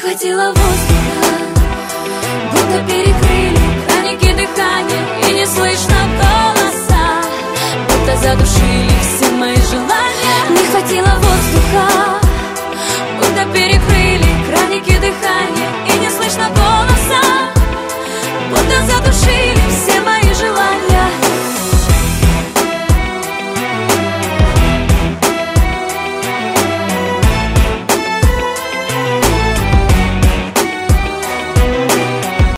хватило воздуха, будто перекрыли краники дыхания, и не слышно голоса, будто задушили